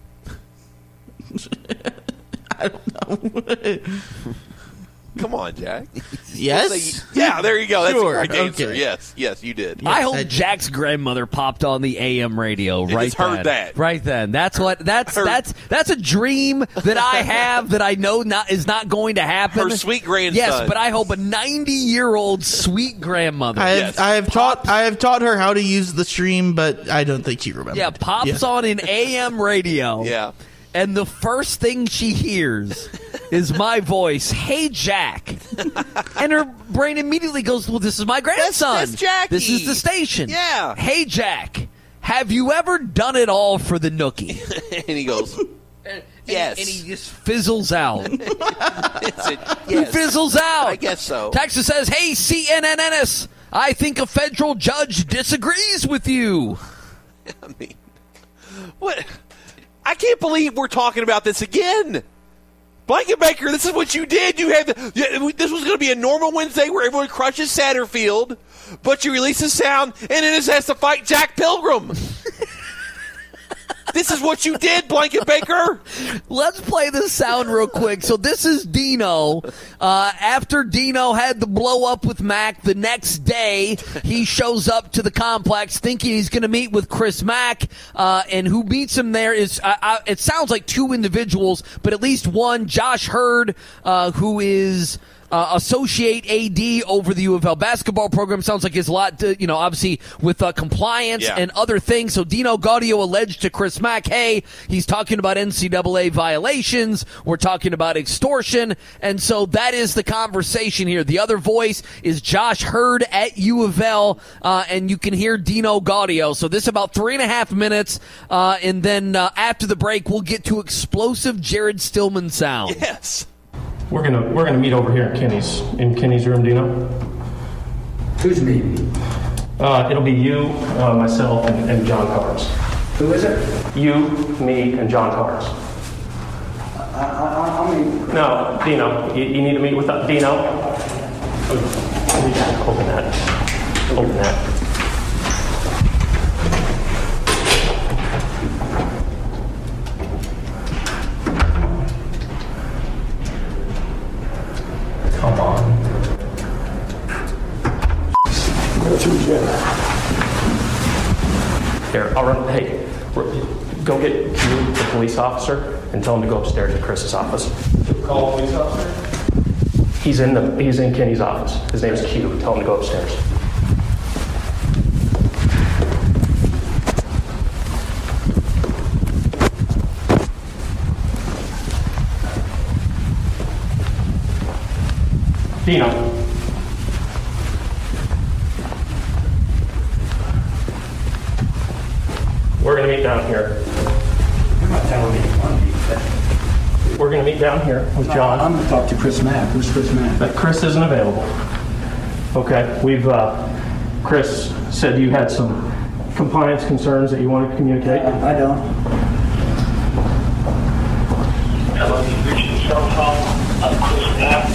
I don't know. Come on, Jack. Yes? Yeah, there you go. That's Sure. a great answer. Okay. Yes, you did. I hope Jack's grandmother popped on the AM radio right just heard then. that. Right then. That's a dream that I have that I know is not going to happen. Her sweet grandson. Yes, but I hope a 90-year-old sweet grandmother. I have taught her how to use the stream, but I don't think she remembers. Yeah, pops on an AM radio. Yeah. And the first thing she hears is my voice, "Hey, Jack." And her brain immediately goes, "Well, this is my grandson. That's Jackie. This is the station." Yeah. "Hey, Jack, have you ever done it all for the Nookie?" And he goes, yes. And he just fizzles out. Yes. He fizzles out. I guess so. Texas says, "Hey, CNNS, I think a federal judge disagrees with you." I mean, what? I can't believe we're talking about this again. Blanket Baker, this is what you did. This was going to be a normal Wednesday where everyone crushes Satterfield, but you release a sound and then it has to fight Jack Pilgrim. This is what you did, Blanket Baker. Let's play this sound real quick. So this is Dino. After Dino had the blow up with Mac, the next day he shows up to the complex thinking he's going to meet with Chris Mack. And who meets him there is, it sounds like two individuals, but at least one, Josh Hurd, who is associate AD over the U of L basketball program. Sounds like there's a lot to, obviously with compliance and other things. So Dino Gaudio alleged to Chris Mack, hey, he's talking about NCAA violations. We're talking about extortion. And so that is the conversation here. The other voice is Josh Hurd at U of L, and you can hear Dino Gaudio. So this is about 3.5 minutes, and then after the break, we'll get to explosive Jared Stillman sound. Yes. We're gonna meet over here in Kenny's room, Dino. Who's meeting? It'll be you, myself, and John Cars. Who is it? You, me, and John Cars. I mean... No, Dino. You need to meet with Dino. Open that. Open that. Come on. Go through jail. Here, I'll run. Hey, go get Q, the police officer, and tell him to go upstairs to Chris's office. Call the police officer? He's in Kenny's office. His name is Q. Tell him to go upstairs. Dino. going to meet down here. You're not telling me you want to meet. We're going to meet down here with John. I'm going to talk to Chris Mack. Who's Chris Mack? But Chris isn't available. Okay, Chris said you had some compliance concerns that you wanted to communicate. I don't. Hello, you've reached the cell phone of Chris Mack.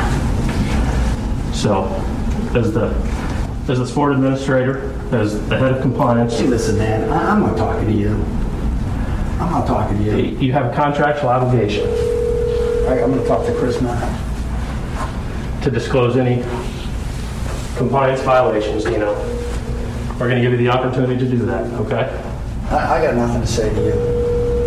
So, as the sport administrator, as the head of compliance. Hey, listen, man, I'm not talking to you. I'm not talking to you. You have a contractual obligation. All right, I'm going to talk to Chris Mack. To disclose any compliance violations, Dino. We're going to give you the opportunity to do that, okay? I got nothing to say to you.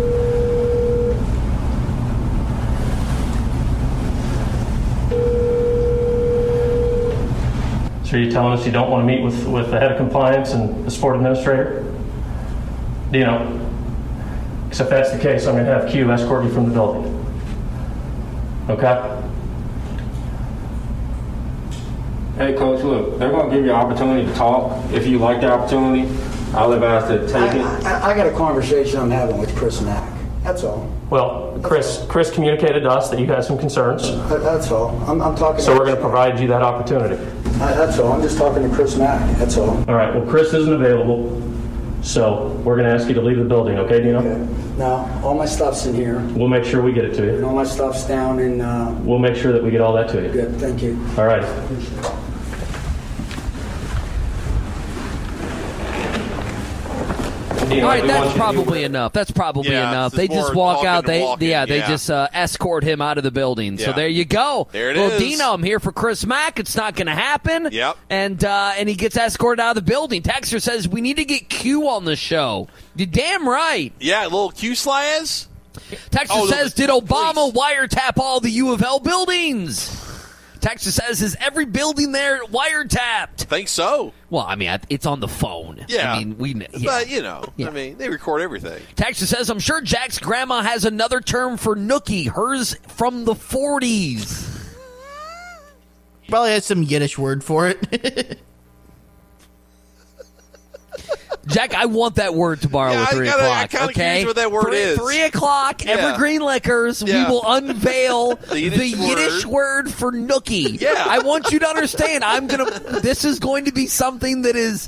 So you're telling us you don't want to meet with the head of compliance and the sport administrator? Dino, because if that's the case, I'm going to have Q escort you from the building. Okay? Hey, Coach, look, they're going to give you an opportunity to talk. If you like the opportunity, I'll advise to take it. I got a conversation I'm having with Chris Mack. That's all. Well, Chris communicated to us that you had some concerns. That's all. I'm talking. So we're going to provide you that opportunity. That's all. I'm just talking to Chris Mack. That's all. All right. Well, Chris isn't available, so we're going to ask you to leave the building. Okay, Dino? Okay. No, all my stuff's in here. We'll make sure we get it to you. And all my stuff's down in. We'll make sure that we get all that to you. Good. Thank you. All right. All right, that's probably enough. That's probably enough. They just walk out. They just escort him out of the building. So there you go. There it is. is. Dino, I'm here for Chris Mack. It's not going to happen. Yep. And he gets escorted out of the building. Texter says we need to get Q on the show. You're damn right. Yeah, a little Q Sliaz. Texter says, did Obama wiretap all the U of L buildings? Texter says, is every building there wiretapped? I think so. Well, I mean, it's on the phone. Yeah. I mean, But, I mean, they record everything. Texter says, I'm sure Jack's grandma has another term for nookie, hers from the 40s. Probably has some Yiddish word for it. Jack, I want that word tomorrow at 3 o'clock. I'm kind of curious what that word is. 3 o'clock, Evergreen Liquors, we will unveil the Yiddish word for nookie. Yeah. I want you to understand, this is going to be something that is...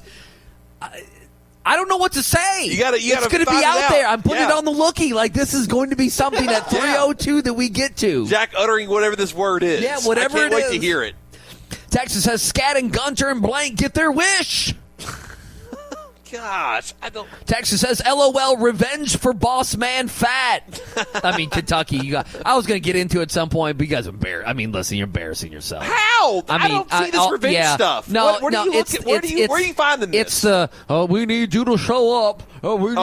I don't know what to say. You gotta it's going to be find it out there. I'm putting Yeah. it on the lookie. Like, this is going to be something at 3:02 that we get to. Jack uttering whatever this word is. Yeah, whatever I can't it wait is. to hear it. Texas says Scat and Gunter and Blank get their wish. Gosh, I don't. Texas says, LOL, revenge for boss man fat. I mean, Kentucky, I was going to get into it at some point, but you guys listen, you're embarrassing yourself. How? I don't see this revenge stuff. No, where do you look at? Where are you finding this? It's the, we need you to show up. We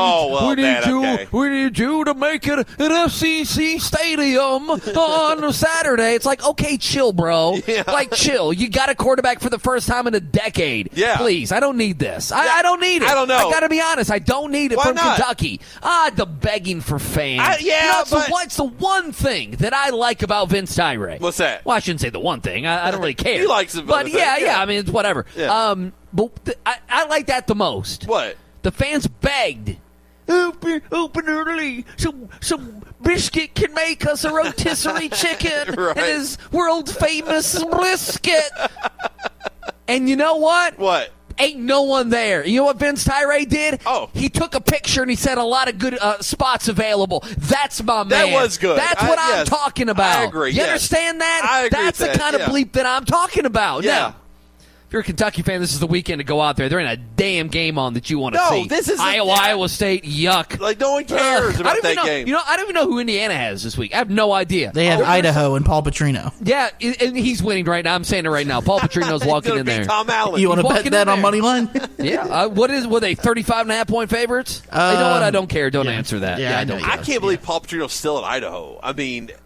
need you to make it an FCC stadium on Saturday. It's like, okay, chill, bro. Yeah. Like, chill. You got a quarterback for the first time in a decade. Yeah. Please, I don't need this. I don't need it. I don't know. I got to be honest. I don't need it Why from not? Kentucky. The begging for fans. It's the one thing that I like about Vince Tyra. What's that? Well, I shouldn't say the one thing. I don't really care. He likes it, but yeah. I mean, it's whatever. Yeah. But I like that the most. What? The fans begged. Open early. Some biscuit can make us a rotisserie chicken. Right. It is world famous brisket. And you know what? What? Ain't no one there. You know what Vince Tyra did? Oh. He took a picture and he said a lot of good spots available. That's my man. That was good. That's what I'm talking about. I agree. You yes. understand that? I agree That's with the that, kind of bleep that I'm talking about. Yeah. Now, if you're a Kentucky fan, this is the weekend to go out there. There ain't a damn game on that you want to No, see. this is Iowa State. Yuck. Like, no one cares about that game. You know, I don't even know who Indiana has this week. I have no idea. They have Idaho and Paul Petrino. Yeah, and he's winning right now. I'm saying it right now. Paul Petrino's walking in there. Tom Allen. You want to bet that on money line? Yeah. Were they 35.5 point favorites? You know what? I don't care. Don't answer that. yeah, I don't know care. I can't believe Paul Petrino's still at Idaho. I mean,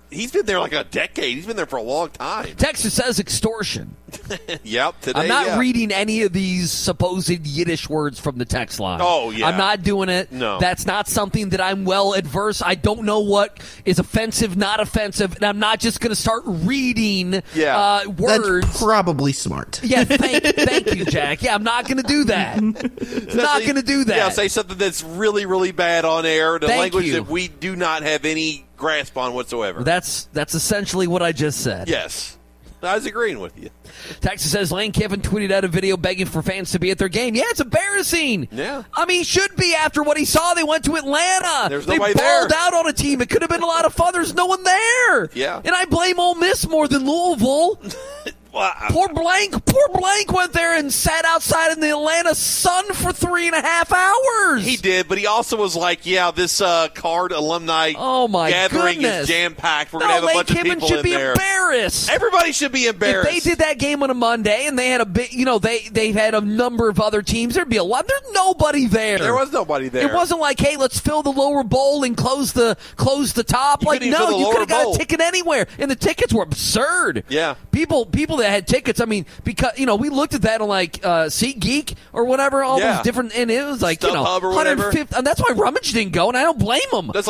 He's been there like a decade. He's been there for a long time. Texas says extortion. Yep. Today, I'm not reading any of these supposed Yiddish words from the text line. Oh, yeah. I'm not doing it. No. That's not something that I'm well adverse. I don't know what is offensive, not offensive, and I'm not just going to start reading words. That's probably smart. Yeah, thank you, Jack. Yeah, I'm not going to do that. Not going to do that. Yeah, say something that's really, really bad on air, the Thank language you. that we do not have any grasp on whatsoever. That's essentially what I just said. Yes. I was agreeing with you. Texas says Lane Kiffin tweeted out a video begging for fans to be at their game. Yeah, it's embarrassing. Yeah. I mean, he should be after what he saw. They went to Atlanta. There's they nobody balled there. out on a team. It could have been a lot of fun. There's no one there. Yeah. And I blame Ole Miss more than Louisville. Poor Blank went there and sat outside in the Atlanta sun for 3.5 hours. He did, but he also was like, this Card alumni gathering goodness. is jam-packed. We're going to have a Lane bunch of Kiffin people should in be there. embarrassed. Everybody should be embarrassed. If they did that game on a Monday and they had a big, they've had a number of other teams, there'd be a lot. There's nobody there. There was nobody there. It wasn't like, hey, let's fill the lower bowl and close the top. You Like, couldn't even fill no, the you lower could have got bowl. a ticket anywhere, and the tickets were absurd. Yeah. People that had tickets. I mean, because we looked at that on like SeatGeek or whatever, all those different, and it was like StubHub or whatever. 150. And that's why Rummage didn't go, and I don't blame them. That's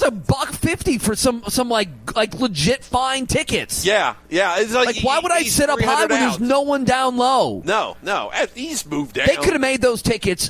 $150 for some like legit fine tickets. Yeah. It's like why would I sit up high when there's no one down low? No. He just moved down. They could have made those tickets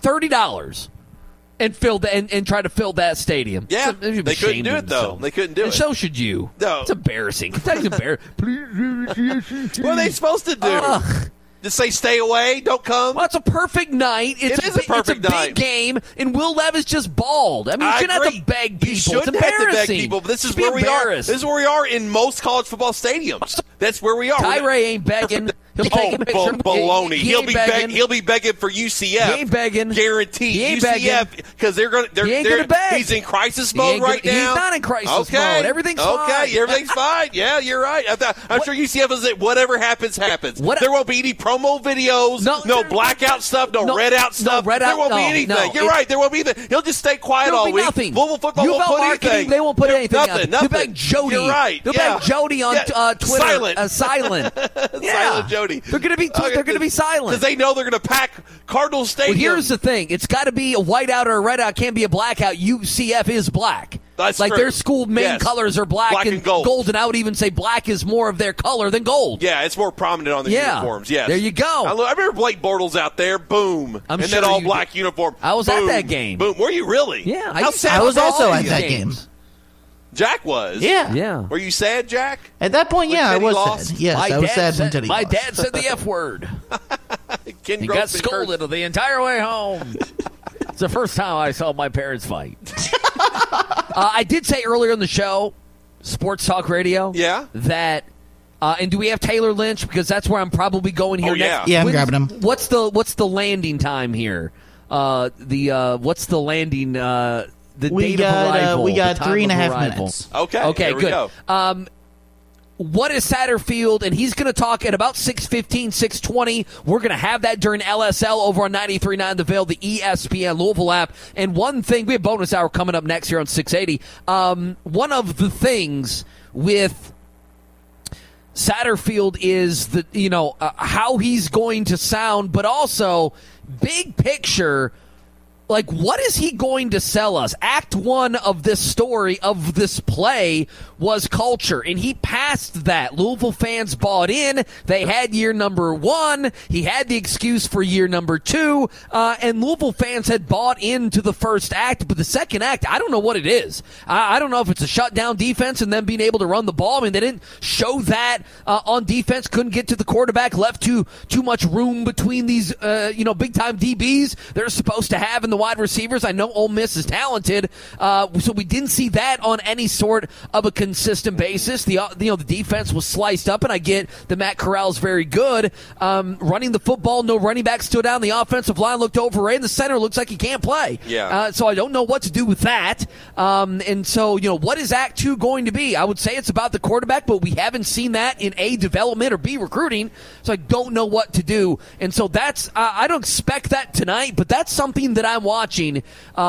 $30 and filled and try to fill that stadium. Yeah, So they should be they couldn't ashamed do of it, though. themselves. They couldn't do and it. so should you. No. It's embarrassing. Kentucky's embarrassing. What are they supposed to do? Just say stay away, don't come? Well, it's a perfect night. It is a perfect it's a night. big game, and Will Levis just balled. I mean, you shouldn't have to beg people. You shouldn't it's have to beg embarrassing. people, but this is Should be where we are. embarrassed. This is where we are in most college football stadiums. That's where we are. Tyree ain't begging. He'll take a picture. Baloney. He He'll ain't be begging. He'll be begging for UCF. He ain't begging. Guaranteed. He ain't UCF because they're going. He ain't gonna beg. He's in crisis He mode ain't gonna- right now. He's not in crisis okay. mode. Everything's fine. Okay, everything's fine. Yeah, you're right. I'm sure UCF is that whatever happens, happens. There won't be any promo videos. No blackout stuff. No red out stuff. red there out- won't be no, anything. no, You're right. There won't be anything. He'll just stay quiet There'll all be week. nothing. Louisville football UL won't put marketing, anything. they won't put anything out. Nothing. They'll be like Jody. You're right. They'll be like Jody on Twitter. Silent. Silent. Yeah. Silent Jody. They're going to be. They're going to be silent because they know they're going to pack Cardinals Stadium. Well, here's the thing: it's got to be a whiteout or a redout. Can't be a blackout. UCF is black. That's like true. their school main colors are black and gold. and I would even say black is more of their color than gold. Yeah, it's more prominent on the uniforms. Yes, there you go. I remember Blake Bortles out there. Boom, I'm in sure that all-black uniform. I was boom, at that game. Boom. Were you really? Yeah, I was also at that game. Jack was. Yeah. Were you sad, Jack? At that point, When yeah, I Teddy was lost? sad. Yes, I was sad when Teddy My lost. dad said the F word. Ken He Grossman got scolded the entire way home. It's the first time I saw my parents fight. I did say earlier in the show, Sports Talk Radio, that. And do we have Taylor Lynch? Because that's where I'm probably going here next. Yeah, I'm grabbing him. What's the landing time here? What's the landing? The date of arrival. We got the time 3.5 of arrival. minutes. Okay, here we good. go. What is Satterfield? And he's going to talk at about 6:15, 6:20. We're going to have that during LSL over on 93.9 The Ville, the ESPN Louisville app. And one thing, we have bonus hour coming up next here on 680. One of the things with Satterfield is how he's going to sound, but also big picture. Like, what is he going to sell us? Act one of this story, of this play, was culture, and he passed that. Louisville fans bought in. They had year number 1. He had the excuse for year number 2, and Louisville fans had bought into the first act, but the second act, I don't know what it is. I don't know if it's a shutdown defense and them being able to run the ball. I mean, they didn't show that on defense, couldn't get to the quarterback, left too much room between these, big-time DBs they're supposed to have in the wide receivers. I know Ole Miss is talented, so we didn't see that on any sort of a consistent basis. The the defense was sliced up, and I get that Matt Corral's very good. Running the football, no running back stood down. The offensive line looked overrated. The center looks like he can't play. Yeah. So I don't know what to do with that. And so, what is Act 2 going to be? I would say it's about the quarterback, but we haven't seen that in A, development, or B, recruiting. So I don't know what to do. And so that's I don't expect that tonight, but that's something that I'm watching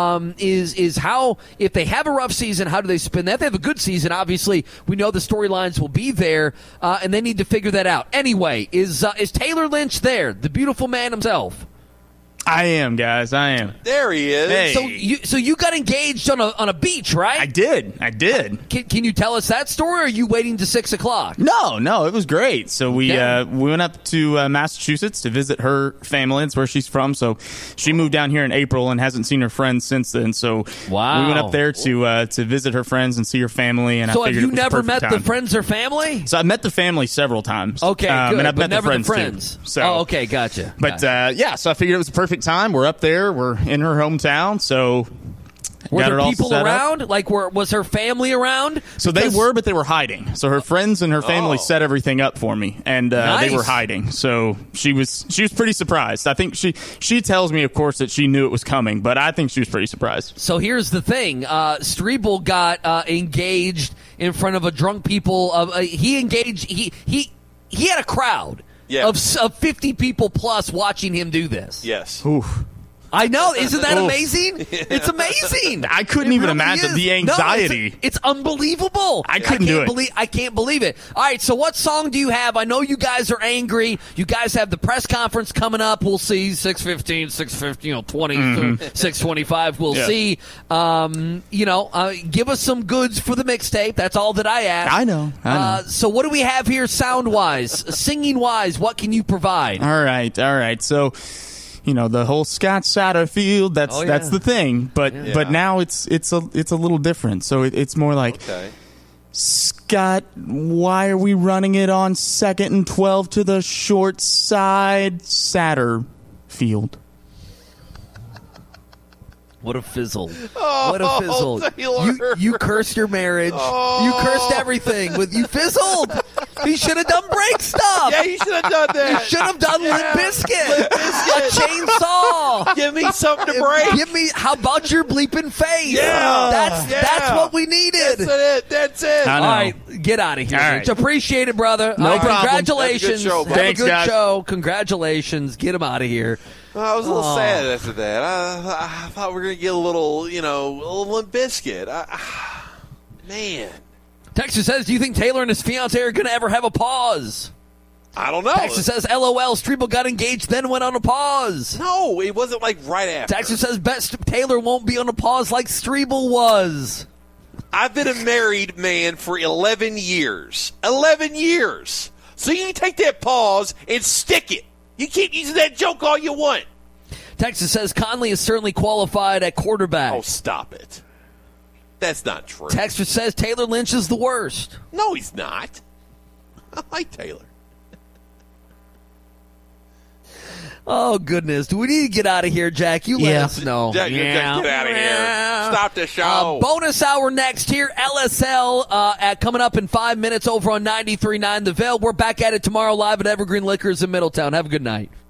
is how, if they have a rough season, how do they spin that? If they have a good season, obviously, we know the storylines will be there, and they need to figure that out. Anyway, is Taylor Lynch there, the beautiful man himself? I am, guys. I am. There he is. Hey. So you got engaged on a beach, right? I did. Can you tell us that story, or are you waiting to 6 o'clock? No, it was great. So we went up to Massachusetts to visit her family. That's where she's from. So she moved down here in April and hasn't seen her friends since then. So we went up there to visit her friends and see her family. And so I have figured you it was never perfect met time. the friends or family? So I've met the family several times. Okay, good. And I've but met never the friends. Too. So, okay, gotcha. But so I figured it was a perfect time. We're up there. We're in her hometown. So were got there it all people set around? up. Like, was her family around? So they were, but they were hiding. So her friends and her family set everything up for me, and Nice. they were hiding. So she was pretty surprised. I think she tells me, of course, that she knew it was coming, but I think she was pretty surprised. So here's the thing: Strebel got engaged in front of a drunk people. He engaged. He had a crowd of 50 people plus watching him do this. Yes. Oof. I know. Isn't that amazing? It's amazing. I couldn't even imagine the anxiety. No, it's unbelievable. I couldn't do it. I can't believe it. All right, so what song do you have? I know you guys are angry. You guys have the press conference coming up. We'll see 6:15, 6:50, 20, 6:25. We'll see. Give us some goods for the mixtape. That's all that I ask. I know. So what do we have here sound-wise? Singing-wise, what can you provide? All right. So, the whole Scott Satterfield, that's the thing. But now it's a little different. So it's more like, Scott, why are we running it on 2nd and 12 to the short side, Satterfield? What a fizzle. Oh, what a fizzle. Taylor. You cursed your marriage. Oh. You cursed everything. You fizzled. You should have done break stuff. Yeah, you should have done that. You should have done Limp Bizkit. A chainsaw. Give me something to break. How about your bleeping face? Yeah. That's what we needed. That's it. All right, get out of here. All right. Appreciate it, brother. No problem. Congratulations. That's a good show, bro. Have Thanks, a good guys. show. Congratulations. Get him out of here. I was a little sad after that. I thought we were going to get a little Limp Bizkit. Man. Texas says, do you think Taylor and his fiancée are going to ever have a pause? I don't know. Texas says, LOL, Strebel got engaged, then went on a pause. No, it wasn't like right after. Texas says, bet Taylor won't be on a pause like Strebel was. I've been a married man for 11 years. 11 years. So you can take that pause and stick it. You keep using that joke all you want. Texas says, Conley is certainly qualified at quarterback. Oh, stop it. That's not true. Texas says Taylor Lynch is the worst. No, he's not. I like Taylor. Oh, goodness. Do we need to get out of here, Jack? You let us know. Jack, get out of here. Stop the show. Bonus hour next here. LSL coming up in 5 minutes over on 93.9 The Veil. We're back at it tomorrow live at Evergreen Liquors in Middletown. Have a good night.